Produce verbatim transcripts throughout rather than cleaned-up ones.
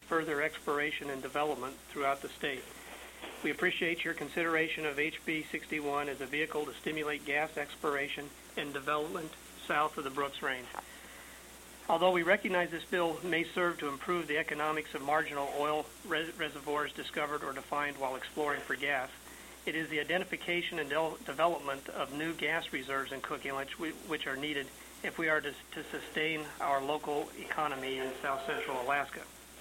further exploration and development throughout the state. We appreciate your consideration of H B sixty-one as a vehicle to stimulate gas exploration and development south of the Brooks Range. Although we recognize this bill may serve to improve the economics of marginal oil res reservoirs discovered or defined while exploring for gas, it is the identification and de development of new gas reserves in Cook Inlet which are needed if we are to, to sustain our local economy in south central Alaska.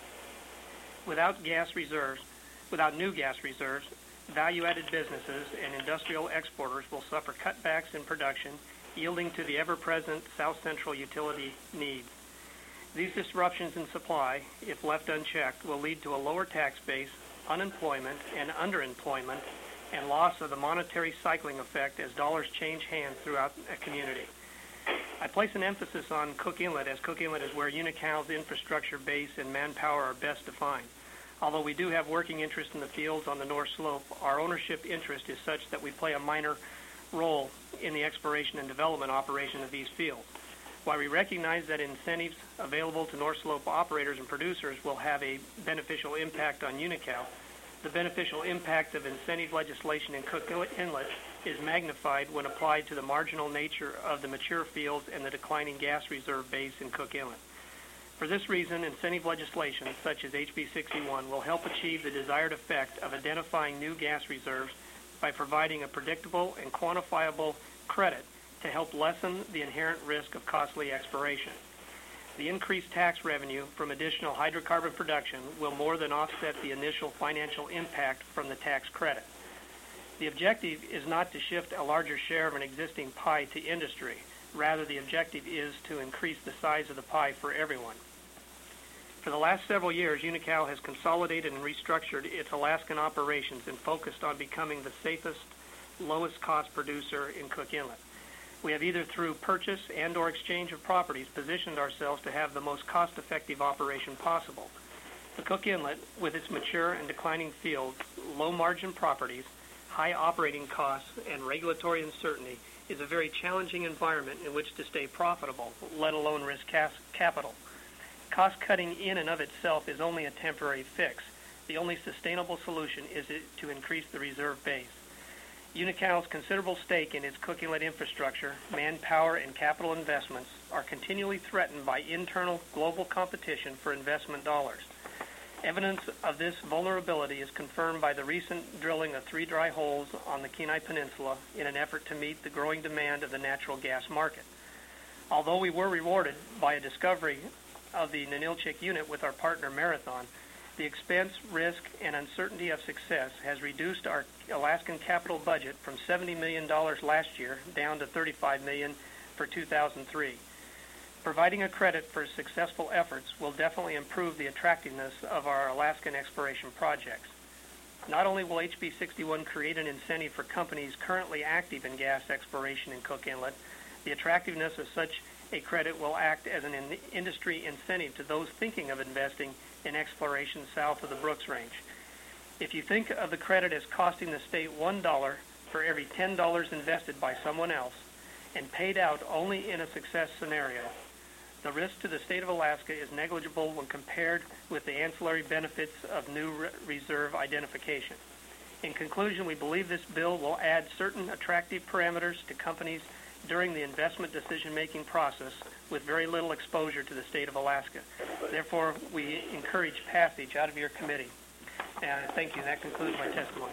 Without gas reserves, without new gas reserves, value-added businesses and industrial exporters will suffer cutbacks in production, yielding to the ever-present south central utility needs. These disruptions in supply, if left unchecked, will lead to a lower tax base, unemployment and underemployment, and loss of the monetary cycling effect as dollars change hands throughout a community. I place an emphasis on Cook Inlet, as Cook Inlet is where Unical's infrastructure base and manpower are best defined. Although we do have working interest in the fields on the North Slope, our ownership interest is such that we play a minor role in the exploration and development operation of these fields. While we recognize that incentives available to North Slope operators and producers will have a beneficial impact on Unical, the beneficial impact of incentive legislation in Cook Inlet is magnified when applied to the marginal nature of the mature fields and the declining gas reserve base in Cook Inlet. For this reason, incentive legislation such as H B sixty-one will help achieve the desired effect of identifying new gas reserves by providing a predictable and quantifiable credit to help lessen the inherent risk of costly exploration. The increased tax revenue from additional hydrocarbon production will more than offset the initial financial impact from the tax credit. The objective is not to shift a larger share of an existing pie to industry. Rather, the objective is to increase the size of the pie for everyone. For the last several years, Unical has consolidated and restructured its Alaskan operations and focused on becoming the safest, lowest cost producer in Cook Inlet. We have either through purchase and or exchange of properties positioned ourselves to have the most cost-effective operation possible. The Cook Inlet, with its mature and declining fields, low-margin properties, high operating costs, and regulatory uncertainty, is a very challenging environment in which to stay profitable, let alone risk capital. Cost-cutting in and of itself is only a temporary fix. The only sustainable solution is to increase the reserve base. Unical's considerable stake in its Cook Inlet infrastructure, manpower, and capital investments are continually threatened by internal global competition for investment dollars. Evidence of this vulnerability is confirmed by the recent drilling of three dry holes on the Kenai Peninsula in an effort to meet the growing demand of the natural gas market. Although we were rewarded by a discovery of the Ninilchik unit with our partner Marathon, the expense, risk, and uncertainty of success has reduced our Alaskan capital budget from seventy million dollars last year down to thirty-five million dollars for two thousand three. Providing a credit for successful efforts will definitely improve the attractiveness of our Alaskan exploration projects. Not only will H B sixty-one create an incentive for companies currently active in gas exploration in Cook Inlet, the attractiveness of such a credit will act as an in industry incentive to those thinking of investing in exploration south of the Brooks Range. If you think of the credit as costing the state one dollar for every ten dollars invested by someone else and paid out only in a success scenario, the risk to the state of Alaska is negligible when compared with the ancillary benefits of new re reserve identification. In conclusion, we believe this bill will add certain attractive parameters to companies during the investment decision-making process with very little exposure to the state of Alaska. Therefore, we encourage passage out of your committee. And thank you. That concludes my testimony.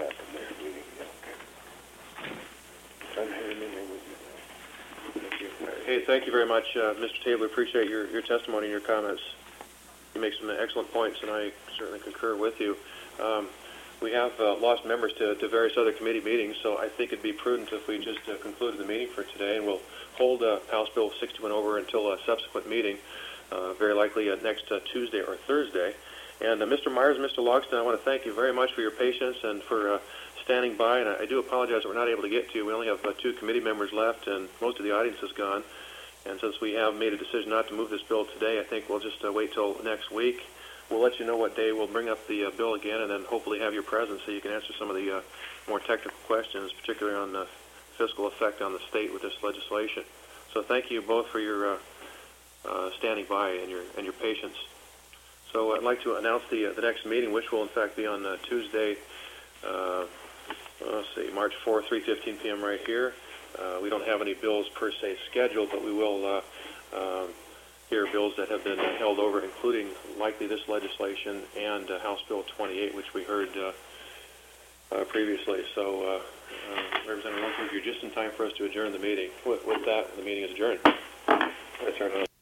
Hey, thank you very much, uh, Mister Taylor. Appreciate your, your testimony and your comments. You make some excellent points, and I certainly concur with you. Um, We have uh, lost members to, to various other committee meetings, so I think it'd be prudent if we just uh, concluded the meeting for today, and we'll hold uh, House Bill sixty-one over until a subsequent meeting, uh, very likely uh, next uh, Tuesday or Thursday. And uh, Mister Myers and Mister Logston, I want to thank you very much for your patience and for uh, standing by, and I, I do apologize that we're not able to get to you. We only have uh, two committee members left, and most of the audience is gone. And since we have made a decision not to move this bill today, I think we'll just uh, wait till next week. We'll let you know what day we'll bring up the uh, bill again, and then hopefully have your presence so you can answer some of the uh, more technical questions, particularly on the fiscal effect on the state with this legislation. So thank you both for your uh, uh, standing by and your and your patience. So I'd like to announce the uh, the next meeting, which will in fact be on uh, Tuesday, uh, let's see, March fourth, three fifteen p m right here. Uh, we don't have any bills per se scheduled, but we will uh, um, hear bills that have been uh, held over, including likely this legislation and uh, House Bill twenty-eight, which we heard uh, uh, previously. So, uh, uh, Representative Lunsford, you're just in time for us to adjourn the meeting. With, with that, the meeting is adjourned. Adjourned.